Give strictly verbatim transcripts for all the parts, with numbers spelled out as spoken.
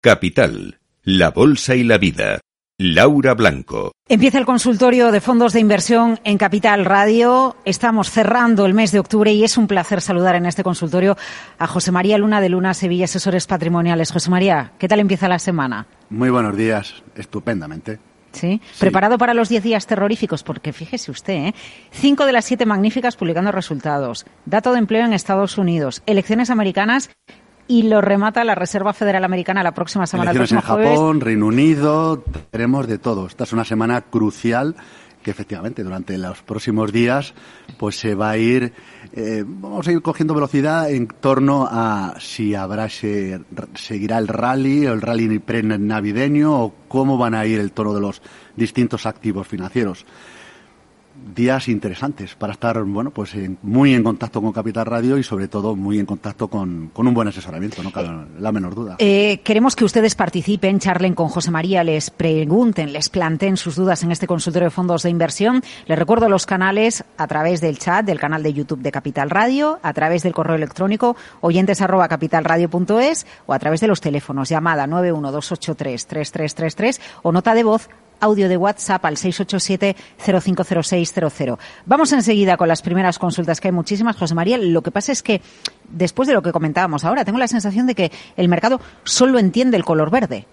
Capital, la bolsa y la vida. Laura Blanco. Empieza el consultorio de fondos de inversión en Capital Radio. Estamos cerrando el mes de octubre y es un placer saludar en este consultorio a José María Luna de Luna Sevilla Asesores Patrimoniales. José María, ¿qué tal empieza la semana? Muy buenos días, estupendamente. ¿Sí? Sí. ¿Preparado para los diez días terroríficos? Porque fíjese usted, ¿eh? Cinco de las siete magníficas publicando resultados. Dato de empleo en Estados Unidos. Elecciones americanas. Y lo remata la Reserva Federal Americana la próxima semana. Elecciones en Japón, Reino Unido, tenemos de todo. Esta es una semana crucial que efectivamente durante los próximos días pues se va a ir, eh, vamos a ir cogiendo velocidad en torno a si habrá se, seguirá el rally, el rally pre-navideño o cómo van a ir el tono de los distintos activos financieros. Días interesantes para estar, bueno, pues en, muy en contacto con Capital Radio y sobre todo muy en contacto con, con un buen asesoramiento, no cabe la menor duda. Eh, queremos que ustedes participen, charlen con José María, les pregunten, les planteen sus dudas en este consultorio de fondos de inversión. Les recuerdo los canales a través del chat, del canal de YouTube de Capital Radio, a través del correo electrónico oyentes arroba capitalradio punto es o a través de los teléfonos, llamada nueve uno dos ocho tres tres tres tres tres o nota de voz, audio de WhatsApp al seis ocho siete cero cinco cero seis cero cero. Vamos enseguida con las primeras consultas, que hay muchísimas, José María. Lo que pasa es que, después de lo que comentábamos ahora, tengo la sensación de que el mercado solo entiende el color verde.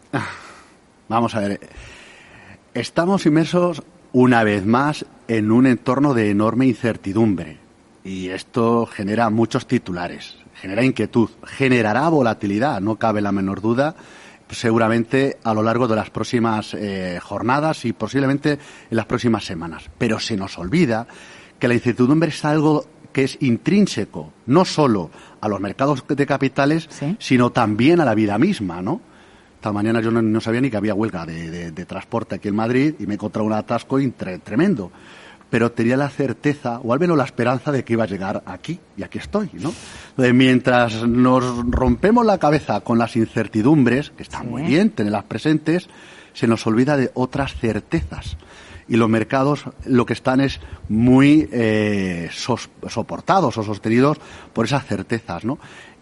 Vamos a ver. Estamos inmersos, una vez más, en un entorno de enorme incertidumbre. Y esto genera muchos titulares, genera inquietud, generará volatilidad, no cabe la menor duda, seguramente a lo largo de las próximas eh, jornadas y posiblemente en las próximas semanas. Pero se nos olvida que la incertidumbre es algo que es intrínseco, no solo a los mercados de capitales, ¿sí?, sino también a la vida misma, ¿no? Esta mañana yo no, no sabía ni que había huelga de, de, de transporte aquí en Madrid y me he encontrado un atasco intre, tremendo. Pero tenía la certeza, o al menos la esperanza, de que iba a llegar aquí, y aquí estoy, ¿no? Entonces, mientras nos rompemos la cabeza con las incertidumbres, que están sí. muy bien, tenerlas presentes, se nos olvida de otras certezas. Y los mercados lo que están es muy eh, sos, soportados o sostenidos por esas certezas, ¿no?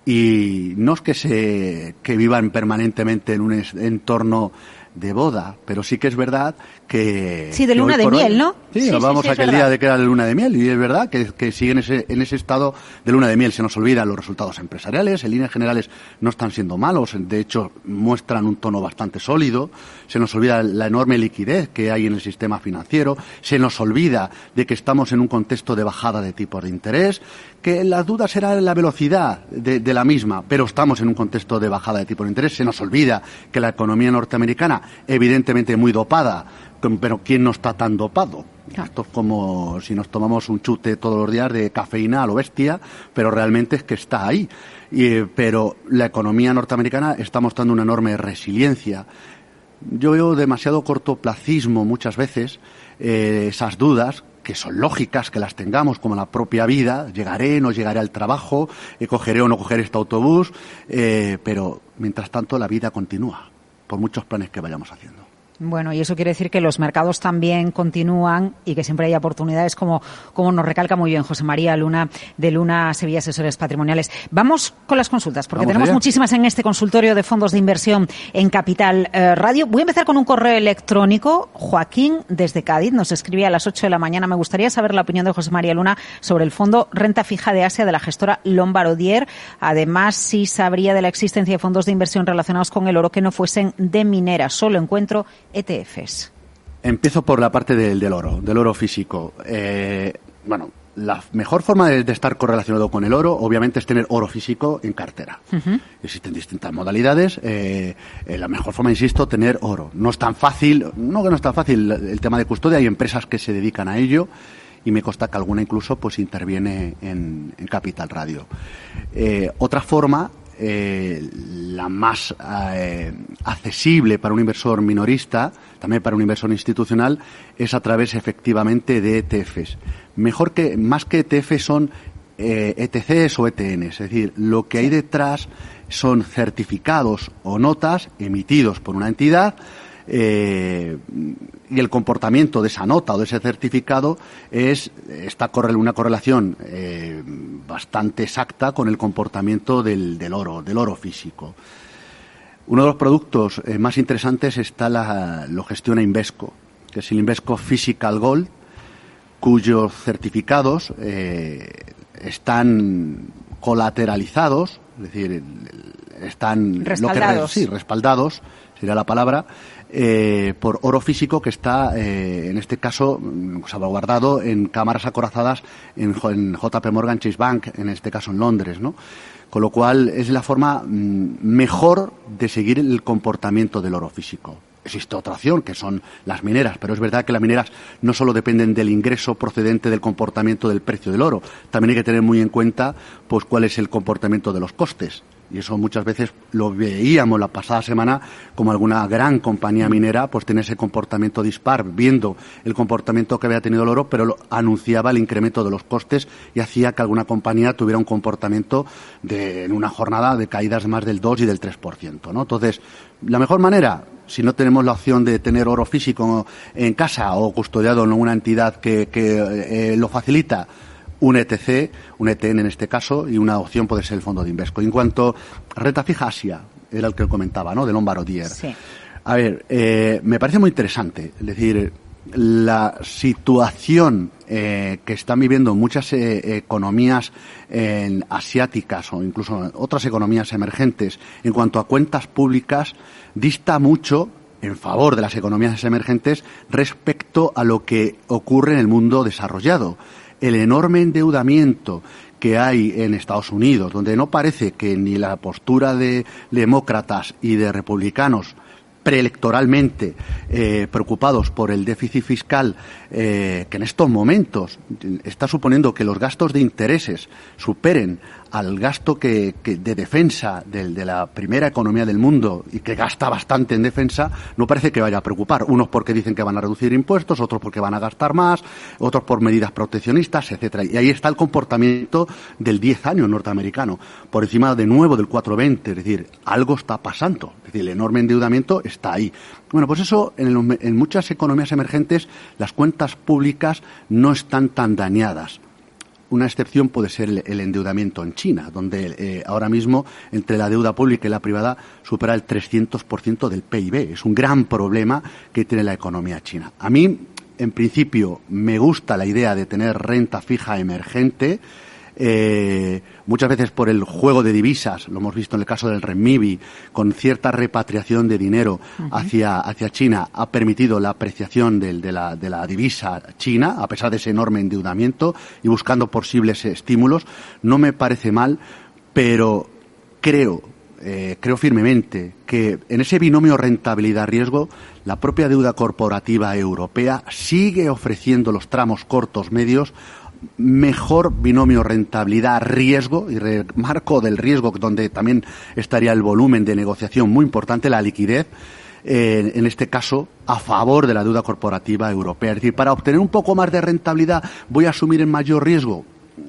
Y no es que se que vivan permanentemente en un entorno de boda, pero sí que es verdad que... Sí, de luna de miel, hoy, ¿no? Sí, sí nos vamos sí, sí, aquel día de que era la luna de miel y es verdad que, que sigue en ese, en ese estado de luna de miel. Se nos olvidan los resultados empresariales, en líneas generales no están siendo malos, de hecho muestran un tono bastante sólido, se nos olvida la enorme liquidez que hay en el sistema financiero, se nos olvida de que estamos en un contexto de bajada de tipos de interés, que las dudas serán la velocidad de, de la misma, pero estamos en un contexto de bajada de tipos de interés, se nos olvida que la economía norteamericana, evidentemente muy dopada, pero ¿quién no está tan dopado? Esto es como si nos tomamos un chute todos los días de cafeína a lo bestia, pero realmente es que está ahí. Y, pero la economía norteamericana está mostrando una enorme resiliencia. Yo veo demasiado cortoplacismo muchas veces, eh, esas dudas, que son lógicas que las tengamos, como la propia vida, llegaré, no llegaré al trabajo, eh, cogeré o no cogeré este autobús, eh, pero mientras tanto la vida continúa, por muchos planes que vayamos haciendo. Bueno, y eso quiere decir que los mercados también continúan y que siempre hay oportunidades, como, como nos recalca muy bien José María Luna de Luna Sevilla Asesores Patrimoniales. Vamos con las consultas, porque Vamos tenemos allá. muchísimas en este consultorio de fondos de inversión en Capital eh, Radio. Voy a empezar con un correo electrónico. Joaquín, desde Cádiz, nos escribía a las ocho de la mañana. Me gustaría saber la opinión de José María Luna sobre el fondo Renta Fija de Asia de la gestora Lombard Odier. Además, si sabría de la existencia de fondos de inversión relacionados con el oro que no fuesen de minera. Solo encuentro E T Fs. Empiezo por la parte del, del oro, del oro físico. Eh, bueno, la mejor forma de, de estar correlacionado con el oro, obviamente, es tener oro físico en cartera. Uh-huh. Existen distintas modalidades. Eh, eh, la mejor forma, insisto, tener oro. No es tan fácil, no que no es tan fácil el tema de custodia. Hay empresas que se dedican a ello y me consta que alguna incluso pues interviene en, en Capital Radio. Eh, otra forma, Eh, la más eh, accesible para un inversor minorista, también para un inversor institucional, es a través efectivamente de E T Fs. Mejor que, más que E T Fs son eh, E T Cs o E T Ns, es decir, lo que hay detrás son certificados o notas emitidos por una entidad eh, y el comportamiento de esa nota o de ese certificado es está corre, una correlación eh, bastante exacta con el comportamiento del, del oro, del oro físico. Uno de los productos eh, más interesantes está la, lo gestiona Invesco, que es el Invesco Physical Gold, cuyos certificados eh, están colateralizados, es decir, están respaldados, lo que, sí, respaldados, sería la palabra, eh, por oro físico que está, eh, en este caso, salvaguardado en cámaras acorazadas en, en J P Morgan Chase Bank, en este caso en Londres, ¿no? Con lo cual es la forma mmm, mejor de seguir el comportamiento del oro físico. Existe otra opción, que son las mineras, pero es verdad que las mineras no solo dependen del ingreso procedente del comportamiento del precio del oro, también hay que tener muy en cuenta pues cuál es el comportamiento de los costes. Y eso muchas veces lo veíamos la pasada semana, como alguna gran compañía minera pues tiene ese comportamiento dispar, viendo el comportamiento que había tenido el oro, pero lo, anunciaba el incremento de los costes y hacía que alguna compañía tuviera un comportamiento de, en una jornada de caídas de más del dos y del tres por ciento, ¿no? Entonces, la mejor manera, si no tenemos la opción de tener oro físico en casa o custodiado en una entidad que, que eh, lo facilita, un E T C, un E T N en este caso, y una opción puede ser el fondo de Invesco. En cuanto a renta fija Asia, era el que comentaba, ¿no?, de Lombard Odier. Sí. A ver, eh, me parece muy interesante, es decir, la situación eh, que están viviendo muchas eh, economías eh, asiáticas o incluso otras economías emergentes en cuanto a cuentas públicas dista mucho en favor de las economías emergentes respecto a lo que ocurre en el mundo desarrollado. El enorme endeudamiento que hay en Estados Unidos, donde no parece que ni la postura de demócratas y de republicanos preelectoralmente eh, preocupados por el déficit fiscal, eh, que en estos momentos está suponiendo que los gastos de intereses superen al gasto que, que de defensa de, de la primera economía del mundo y que gasta bastante en defensa, no parece que vaya a preocupar. Unos porque dicen que van a reducir impuestos, otros porque van a gastar más, otros por medidas proteccionistas, etcétera. Y ahí está el comportamiento del diez años norteamericano, por encima de nuevo del cuatro veinte, es decir, algo está pasando. Es decir, el enorme endeudamiento está ahí. Bueno, pues eso, en, el, en muchas economías emergentes, las cuentas públicas no están tan dañadas. Una excepción puede ser el, el endeudamiento en China, donde eh, ahora mismo entre la deuda pública y la privada supera el trescientos por ciento del P I B. Es un gran problema que tiene la economía china. A mí, en principio, me gusta la idea de tener renta fija emergente. Eh, muchas veces por el juego de divisas, lo hemos visto en el caso del renminbi, con cierta repatriación de dinero uh-huh. hacia, hacia China, ha permitido la apreciación de, de, la, de la divisa china, a pesar de ese enorme endeudamiento y buscando posibles estímulos. No me parece mal, pero creo, eh, creo firmemente que en ese binomio rentabilidad-riesgo, la propia deuda corporativa europea sigue ofreciendo los tramos cortos medios mejor binomio rentabilidad-riesgo, y remarco del riesgo donde también estaría el volumen de negociación muy importante, la liquidez, eh, en este caso a favor de la deuda corporativa europea. Es decir, para obtener un poco más de rentabilidad voy a asumir en mayor riesgo.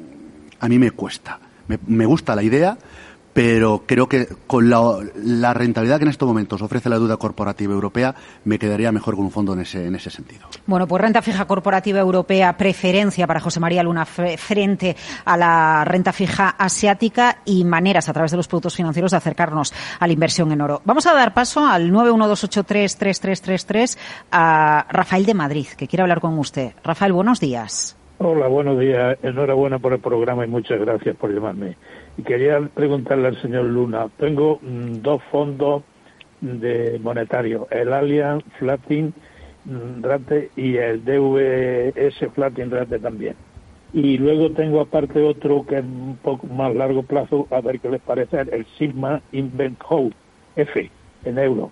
A mí me cuesta. Me, me gusta la idea, pero creo que con la, la rentabilidad que en estos momentos ofrece la deuda corporativa europea, me quedaría mejor con un fondo en ese, en ese sentido. Bueno, pues renta fija corporativa europea, preferencia para José María Luna frente a la renta fija asiática y maneras a través de los productos financieros de acercarnos a la inversión en oro. Vamos a dar paso al nueve uno dos ocho tres tres tres tres tres a Rafael de Madrid, que quiere hablar con usted. Rafael, buenos días. Hola, buenos días. Enhorabuena por el programa y muchas gracias por llamarme. Y quería preguntarle al señor Luna, tengo mmm, dos fondos de monetarios, el Allianz Floating Rate y el D V S Floating Rate también. Y luego tengo aparte otro que es un poco más largo plazo, a ver qué les parece, el Sigma Invent House F en euro.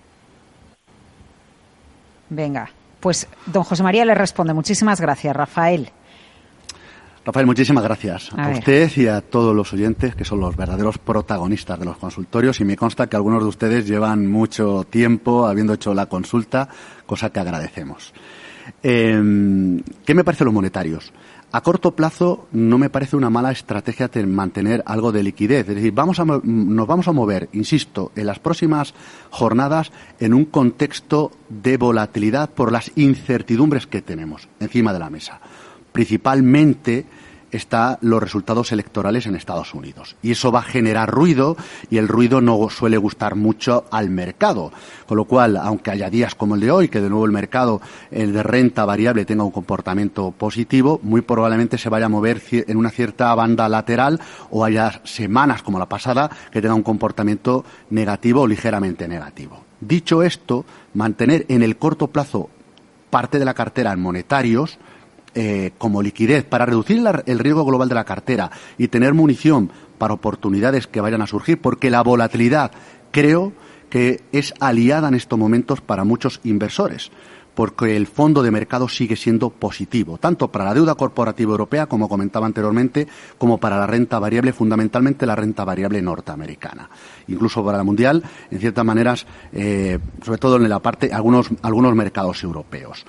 Venga, pues don José María le responde. Muchísimas gracias, Rafael. Rafael, muchísimas gracias a, a usted y a todos los oyentes, que son los verdaderos protagonistas de los consultorios, y me consta que algunos de ustedes llevan mucho tiempo habiendo hecho la consulta, cosa que agradecemos. Eh, ¿Qué me parece los monetarios? A corto plazo no me parece una mala estrategia de mantener algo de liquidez. Es decir, vamos a, nos vamos a mover, insisto, en las próximas jornadas en un contexto de volatilidad por las incertidumbres que tenemos encima de la mesa. Principalmente están los resultados electorales en Estados Unidos. Y eso va a generar ruido, y el ruido no suele gustar mucho al mercado. Con lo cual, aunque haya días como el de hoy, que de nuevo el mercado, el de renta variable, tenga un comportamiento positivo, muy probablemente se vaya a mover en una cierta banda lateral, o haya semanas como la pasada que tenga un comportamiento negativo o ligeramente negativo. Dicho esto, mantener en el corto plazo parte de la cartera en monetarios eh, como liquidez para reducir la, el riesgo global de la cartera y tener munición para oportunidades que vayan a surgir, porque la volatilidad creo que es aliada en estos momentos para muchos inversores, porque el fondo de mercado sigue siendo positivo, tanto para la deuda corporativa europea, como comentaba anteriormente, como para la renta variable, fundamentalmente la renta variable norteamericana. Incluso para la mundial, en ciertas maneras, eh, sobre todo en la parte, algunos, algunos mercados europeos.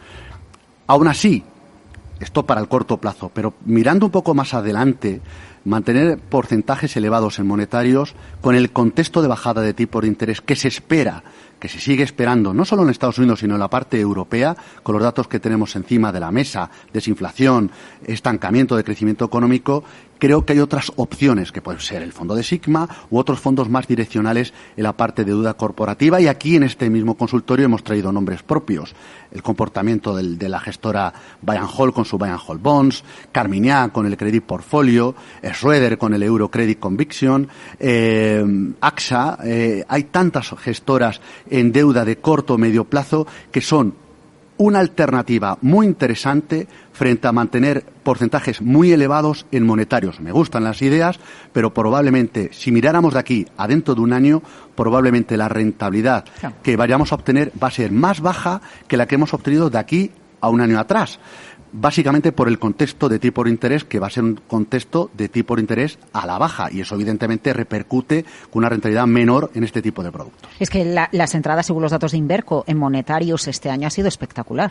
Aún así, esto para el corto plazo, pero mirando un poco más adelante, mantener porcentajes elevados en monetarios con el contexto de bajada de tipo de interés que se espera, que se sigue esperando, no solo en Estados Unidos, sino en la parte europea, con los datos que tenemos encima de la mesa, desinflación, estancamiento de crecimiento económico, creo que hay otras opciones, que pueden ser el fondo de Sigma u otros fondos más direccionales en la parte de deuda corporativa, y aquí en este mismo consultorio hemos traído nombres propios. El comportamiento del, de la gestora Buy and Hold con su Buy and Hold Bonds, Carmignac con el Credit Portfolio, Schroeder con el Euro Credit Conviction, eh, A X A, eh, hay tantas gestoras en deuda de corto o medio plazo que son una alternativa muy interesante frente a mantener porcentajes muy elevados en monetarios. Me gustan las ideas, pero probablemente, si miráramos de aquí a dentro de un año, probablemente la rentabilidad que vayamos a obtener va a ser más baja que la que hemos obtenido de aquí a un año atrás. Básicamente por el contexto de tipo de interés, que va a ser un contexto de tipo de interés a la baja, y eso evidentemente repercute con una rentabilidad menor en este tipo de productos. Es que la, las entradas, según los datos de Inverco, en monetarios este año ha sido espectacular.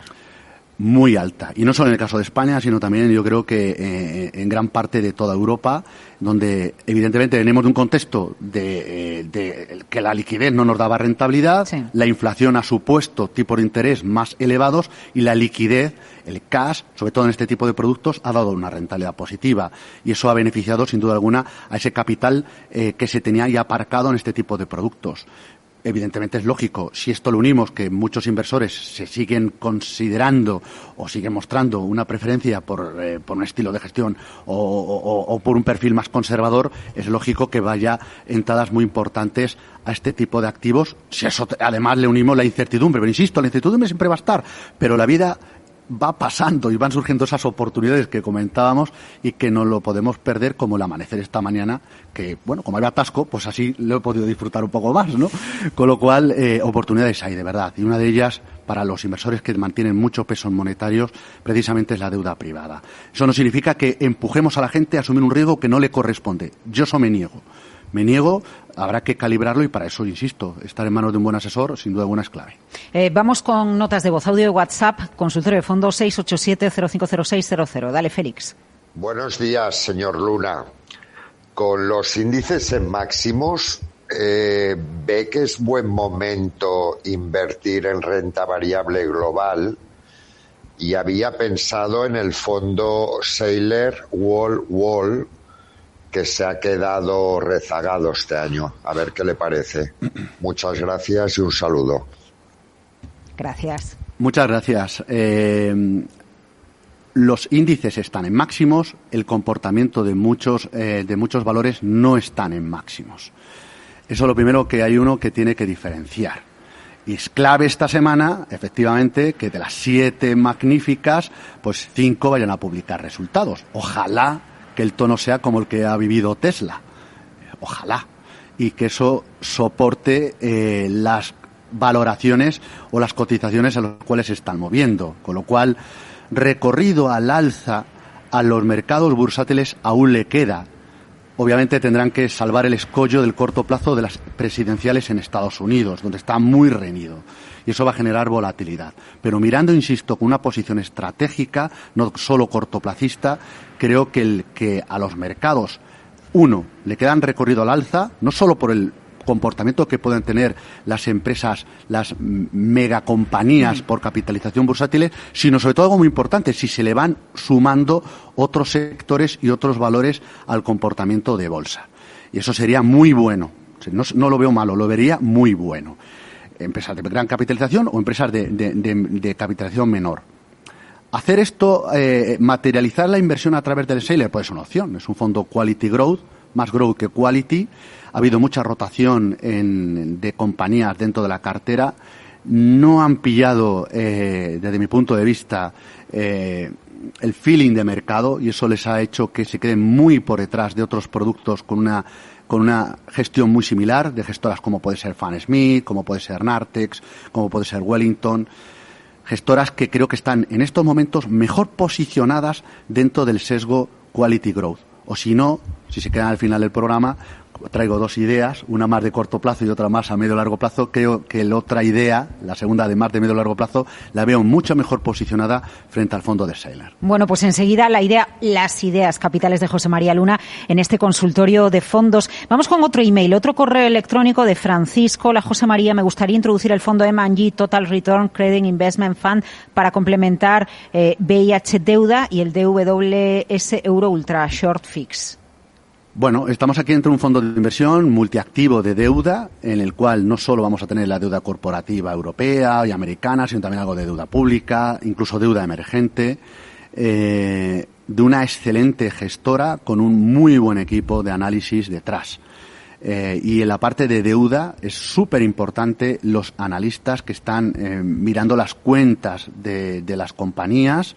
Muy alta, y no solo en el caso de España, sino también yo creo que eh, en gran parte de toda Europa, donde evidentemente venimos de un contexto de, eh, de que la liquidez no nos daba rentabilidad, sí. La inflación ha supuesto tipos de interés más elevados, y la liquidez, el cash, sobre todo en este tipo de productos, ha dado una rentabilidad positiva, y eso ha beneficiado sin duda alguna a ese capital eh, que se tenía ya aparcado en este tipo de productos. Evidentemente es lógico, si esto lo unimos, que muchos inversores se siguen considerando o siguen mostrando una preferencia por, eh, por un estilo de gestión o, o, o por un perfil más conservador, es lógico que vaya entradas muy importantes a este tipo de activos. Si eso además le unimos la incertidumbre, pero insisto, la incertidumbre siempre va a estar, pero la vida va pasando y van surgiendo esas oportunidades que comentábamos y que no lo podemos perder, como el amanecer esta mañana, que, bueno, como había atasco, pues así lo he podido disfrutar un poco más, ¿no? Con lo cual, eh, oportunidades hay, de verdad. Y una de ellas, para los inversores que mantienen mucho peso en monetarios, precisamente es la deuda privada. Eso no significa que empujemos a la gente a asumir un riesgo que no le corresponde. Yo eso me niego. Me niego, habrá que calibrarlo, y para eso, insisto, estar en manos de un buen asesor, sin duda alguna, es clave. Eh, vamos con notas de voz, audio de WhatsApp, consultorio de fondos seis ocho siete cero cinco cero seis cero cero. Dale, Félix. Buenos días, señor Luna. Con los índices en máximos, eh, ¿ve que es buen momento invertir en renta variable global? Y había pensado en el fondo Sailor Wall Wall, que se ha quedado rezagado este año. A ver qué le parece. Muchas gracias y un saludo. Gracias. Muchas gracias. Eh, los índices están en máximos, el comportamiento de muchos, eh, de muchos valores no están en máximos. Eso es lo primero que hay uno que tiene que diferenciar. Y es clave esta semana, efectivamente, que de las siete magníficas, pues cinco vayan a publicar resultados. Ojalá que el tono sea como el que ha vivido Tesla. Ojalá. Y que eso soporte eh, las valoraciones o las cotizaciones a las cuales se están moviendo. Con lo cual, recorrido al alza a los mercados bursátiles aún le queda. Obviamente tendrán que salvar el escollo del corto plazo de las presidenciales en Estados Unidos, donde está muy reñido. Y eso va a generar volatilidad. Pero mirando, insisto, con una posición estratégica, no solo cortoplacista, creo que, el, que a los mercados, uno, le quedan recorrido al alza, no solo por el comportamiento que pueden tener las empresas, las megacompañías por capitalización bursátil, sino sobre todo algo muy importante, si se le van sumando otros sectores y otros valores al comportamiento de bolsa. Y eso sería muy bueno. No, no lo veo malo, lo vería muy bueno. Empresas de gran capitalización o empresas de, de, de, de capitalización menor. Hacer esto, eh, materializar la inversión a través del Sailor, pues es una opción. Es un fondo Quality Growth, más Growth que Quality. Ha habido mucha rotación en, de compañías dentro de la cartera. No han pillado, eh, desde mi punto de vista, eh, el feeling de mercado, y eso les ha hecho que se queden muy por detrás de otros productos con una con una gestión muy similar, de gestoras como puede ser Fan Smith, como puede ser Nartex, como puede ser Wellington, gestoras que creo que están en estos momentos mejor posicionadas dentro del sesgo Quality Growth. O si no, si se quedan al final del programa, traigo dos ideas, una más de corto plazo y otra más a medio largo plazo. Creo que la otra idea, la segunda de más de medio largo plazo, la veo mucho mejor posicionada frente al fondo de Sailor. Bueno, pues enseguida la idea, las ideas capitales de José María Luna en este consultorio de fondos. Vamos con otro email, otro correo electrónico de Francisco. La José María, me gustaría introducir el fondo M and G Total Return Credit Investment Fund para complementar eh, B I H Deuda y el D W S Euro Ultra Short Fix. Bueno, estamos aquí entre un fondo de inversión multiactivo de deuda, en el cual no solo vamos a tener la deuda corporativa europea y americana, sino también algo de deuda pública, incluso deuda emergente, eh, de una excelente gestora con un muy buen equipo de análisis detrás. Eh, y en la parte de deuda es súper importante los analistas que están eh, mirando las cuentas de, de las compañías,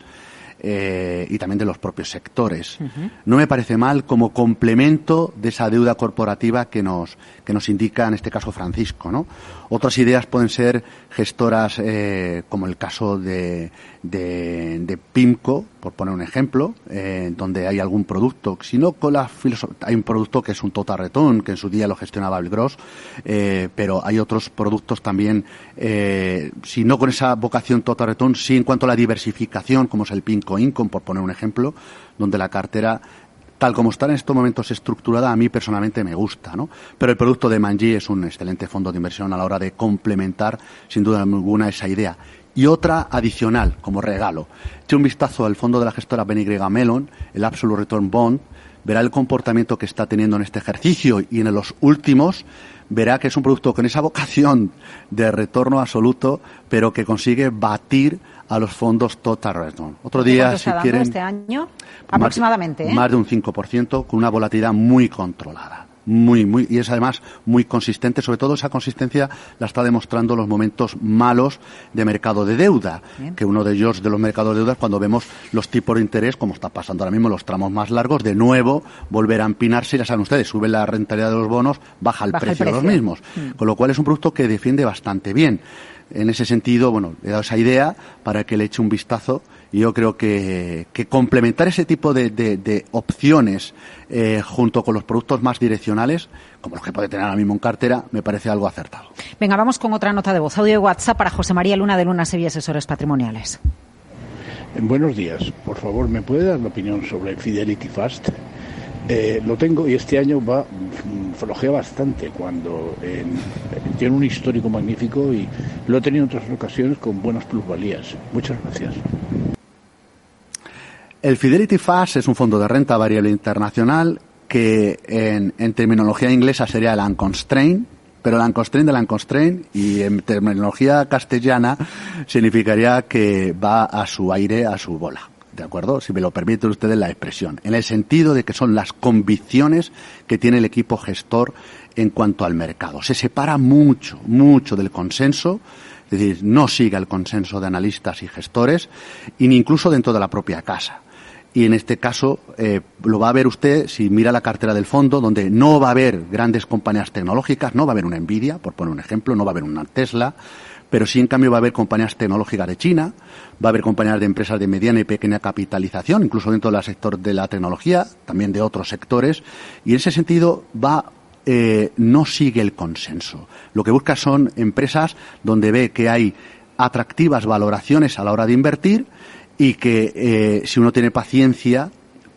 Eh, y también de los propios sectores. Uh-huh. No me parece mal como complemento de esa deuda corporativa que nos que nos indica en este caso Francisco, ¿no? Otras ideas pueden ser gestoras eh, como el caso de, de, de PIMCO, por poner un ejemplo, eh, donde hay algún producto, si no con la filosofía, hay un producto que es un total return, que en su día lo gestionaba el Gross, eh, pero hay otros productos también, eh, si no con esa vocación total return, sí en cuanto a la diversificación, como es el PIMCO Income, por poner un ejemplo, donde la cartera, tal como está en estos momentos estructurada, a mí personalmente me gusta, ¿no? Pero el producto de Manji es un excelente fondo de inversión a la hora de complementar, sin duda alguna, esa idea. Y otra adicional, como regalo. Eche un vistazo al fondo de la gestora B N Y Mellon, el Absolute Return Bond, verá el comportamiento que está teniendo en este ejercicio y en los últimos, verá que es un producto con esa vocación de retorno absoluto, pero que consigue batir a los fondos Total Return. Otro día, si quieren, este año? Aproximadamente, más, ¿eh? más de un cinco por ciento, con una volatilidad muy controlada. Muy, muy, y es además muy consistente. Sobre todo esa consistencia la está demostrando los momentos malos de mercado de deuda. Bien. Que uno de ellos, de los mercados de deuda, es cuando vemos los tipos de interés, como está pasando ahora mismo, los tramos más largos, de nuevo volver a empinarse. Ya saben ustedes, sube la rentabilidad de los bonos, baja el, baja precio, el precio de los mismos. Mm. Con lo cual es un producto que defiende bastante bien. En ese sentido, bueno, he dado esa idea para que le eche un vistazo, y yo creo que, que complementar ese tipo de, de, de opciones eh, junto con los productos más direccionales, como los que puede tener ahora mismo en cartera, me parece algo acertado. Venga, vamos con otra nota de voz, audio de WhatsApp para José María Luna de Luna Sevilla Asesores Patrimoniales. Buenos días, por favor, ¿me puede dar la opinión sobre Fidelity Fast? Eh, lo tengo y este año va flojea bastante cuando eh, tiene un histórico magnífico y lo he tenido en otras ocasiones con buenas plusvalías. Muchas gracias. El Fidelity Fast es un fondo de renta variable internacional que en, en terminología inglesa sería el unconstrained, pero el unconstrained del unconstrained, y en terminología castellana significaría que va a su aire, a su bola. ¿De acuerdo? Si me lo permiten ustedes la expresión. En el sentido de que son las convicciones que tiene el equipo gestor en cuanto al mercado. Se separa mucho, mucho del consenso, es decir, no sigue el consenso de analistas y gestores, y ni incluso dentro de la propia casa. Y en este caso eh, lo va a ver usted si mira la cartera del fondo, donde no va a haber grandes compañías tecnológicas, no va a haber una Nvidia, por poner un ejemplo, no va a haber una Tesla, pero sí en cambio va a haber compañías tecnológicas de China, va a haber compañías de empresas de mediana y pequeña capitalización, incluso dentro del sector de la tecnología, también de otros sectores, y en ese sentido va eh, no sigue el consenso. Lo que busca son empresas donde ve que hay atractivas valoraciones a la hora de invertir y que eh, si uno tiene paciencia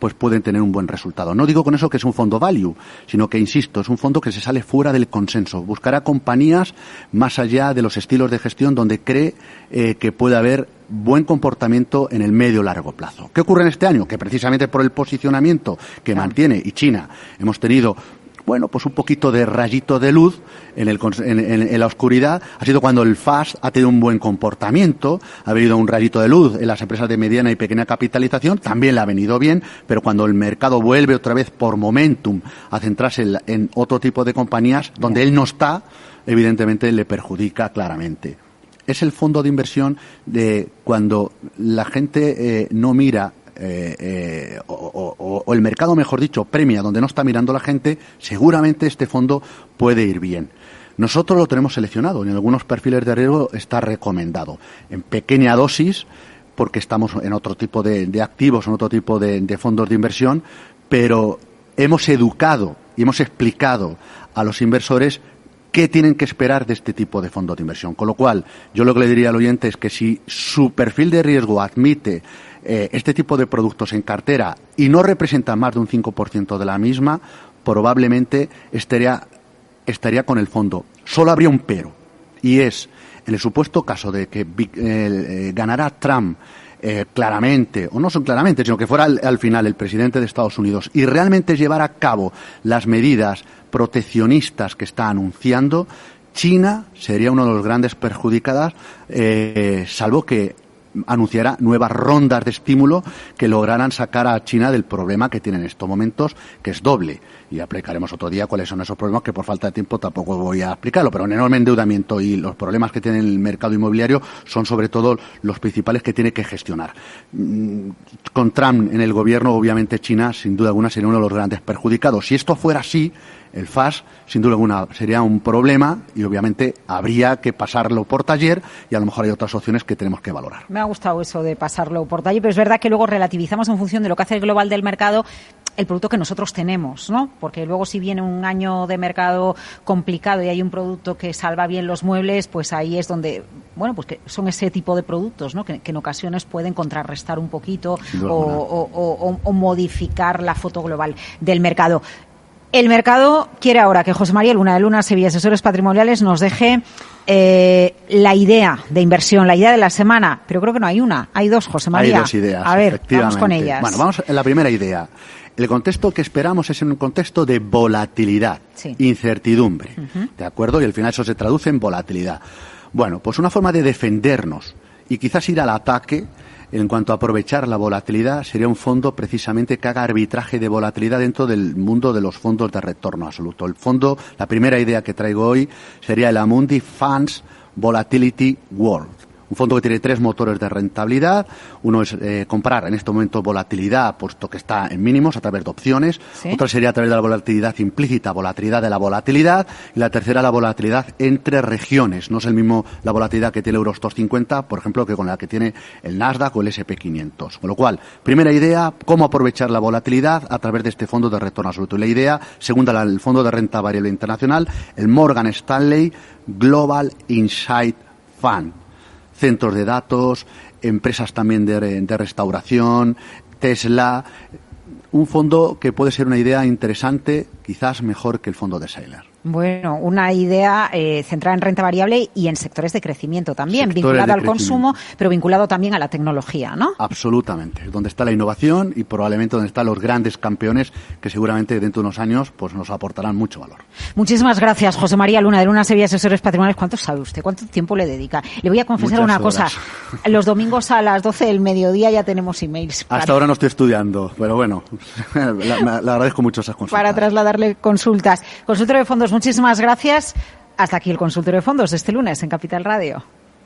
pues pueden tener un buen resultado. No digo con eso que es un fondo value, sino que, insisto, es un fondo que se sale fuera del consenso. Buscará compañías más allá de los estilos de gestión donde cree eh, que puede haber buen comportamiento en el medio-largo plazo. ¿Qué ocurre en este año? Que precisamente por el posicionamiento que mantiene, y China, hemos tenido bueno, pues un poquito de rayito de luz en, el, en, en, en la oscuridad, ha sido cuando el F A S ha tenido un buen comportamiento, ha habido un rayito de luz en las empresas de mediana y pequeña capitalización, también le ha venido bien, pero cuando el mercado vuelve otra vez por momentum a centrarse en, en otro tipo de compañías, donde él no está, evidentemente le perjudica claramente. Es el fondo de inversión de cuando la gente eh, no mira Eh, eh, o, o, o el mercado, mejor dicho, premia donde no está mirando la gente, seguramente este fondo puede ir bien. Nosotros lo tenemos seleccionado, en algunos perfiles de riesgo está recomendado, en pequeña dosis, porque estamos en otro tipo de, de activos, en otro tipo de, de fondos de inversión, pero hemos educado y hemos explicado a los inversores qué tienen que esperar de este tipo de fondos de inversión. Con lo cual, yo lo que le diría al oyente es que si su perfil de riesgo admite eh, este tipo de productos en cartera y no representa más de un cinco por ciento de la misma, probablemente estaría, estaría con el fondo. Solo habría un pero, y es, en el supuesto caso de que eh, ganara Trump Eh, claramente, o no son claramente, sino que fuera al, al final el presidente de Estados Unidos y realmente llevara a cabo las medidas proteccionistas que está anunciando, China sería uno de los grandes perjudicados, eh, salvo que anunciara nuevas rondas de estímulo que lograran sacar a China del problema que tiene en estos momentos, que es doble. Y aplicaremos otro día cuáles son esos problemas, que por falta de tiempo tampoco voy a explicarlo, pero un enorme endeudamiento y los problemas que tiene el mercado inmobiliario son sobre todo los principales que tiene que gestionar. Con Trump en el gobierno, obviamente China, sin duda alguna, sería uno de los grandes perjudicados. Si esto fuera así, el F A S, sin duda alguna, sería un problema y obviamente habría que pasarlo por taller y a lo mejor hay otras opciones que tenemos que valorar. Me ha gustado eso de pasarlo por taller, pero es verdad que luego relativizamos en función de lo que hace el global del mercado el producto que nosotros tenemos, ¿no? Porque luego si viene un año de mercado complicado y hay un producto que salva bien los muebles, pues ahí es donde, bueno, pues que son ese tipo de productos, ¿no? Que, que en ocasiones pueden contrarrestar un poquito o, o, o, o modificar la foto global del mercado. El mercado quiere ahora que José María Luna de Luna Sevilla Asesores Patrimoniales nos deje eh, la idea de inversión, la idea de la semana, pero creo que no hay una, hay dos, José María. Hay dos ideas, a ver, vamos con ellas. Bueno, vamos a la primera idea. El contexto que esperamos es en un contexto de volatilidad, sí. incertidumbre, uh-huh. ¿de acuerdo? Y al final eso se traduce en volatilidad. Bueno, pues una forma de defendernos y quizás ir al ataque en cuanto a aprovechar la volatilidad sería un fondo precisamente que haga arbitraje de volatilidad dentro del mundo de los fondos de retorno absoluto. El fondo, la primera idea que traigo hoy sería el Amundi Funds Volatility World. Un fondo que tiene tres motores de rentabilidad. Uno es eh, comprar en este momento volatilidad, puesto que está en mínimos, a través de opciones. ¿Sí? Otra sería a través de la volatilidad implícita, volatilidad de la volatilidad. Y la tercera, la volatilidad entre regiones. No es el mismo la volatilidad que tiene el Eurostoxx cincuenta, por ejemplo, que con la que tiene el Nasdaq o el ese and pe quinientos. Con lo cual, primera idea, cómo aprovechar la volatilidad a través de este fondo de retorno absoluto. Y la idea, segunda, la, el fondo de renta variable internacional, el Morgan Stanley Global Insight Fund. Centros de datos, empresas también de, de restauración, Tesla, un fondo que puede ser una idea interesante, quizás mejor que el fondo de Sailor. Bueno, una idea eh, centrada en renta variable y en sectores de crecimiento también, sectores vinculado al consumo, pero vinculado también a la tecnología, ¿no? Absolutamente, donde está la innovación y probablemente donde están los grandes campeones que seguramente dentro de unos años pues nos aportarán mucho valor. Muchísimas gracias, José María Luna de Luna Sevilla Asesores Patrimoniales. ¿Cuánto sabe usted? ¿Cuánto tiempo le dedica? Le voy a confesar Muchas una horas. cosa. Los domingos a las doce del mediodía ya tenemos emails. Para... Hasta ahora no estoy estudiando, pero bueno, le agradezco mucho esas consultas. Para trasladarle consultas. Consultorio de fondos, muchísimas gracias. Hasta aquí el consultorio de fondos de este lunes en Capital Radio.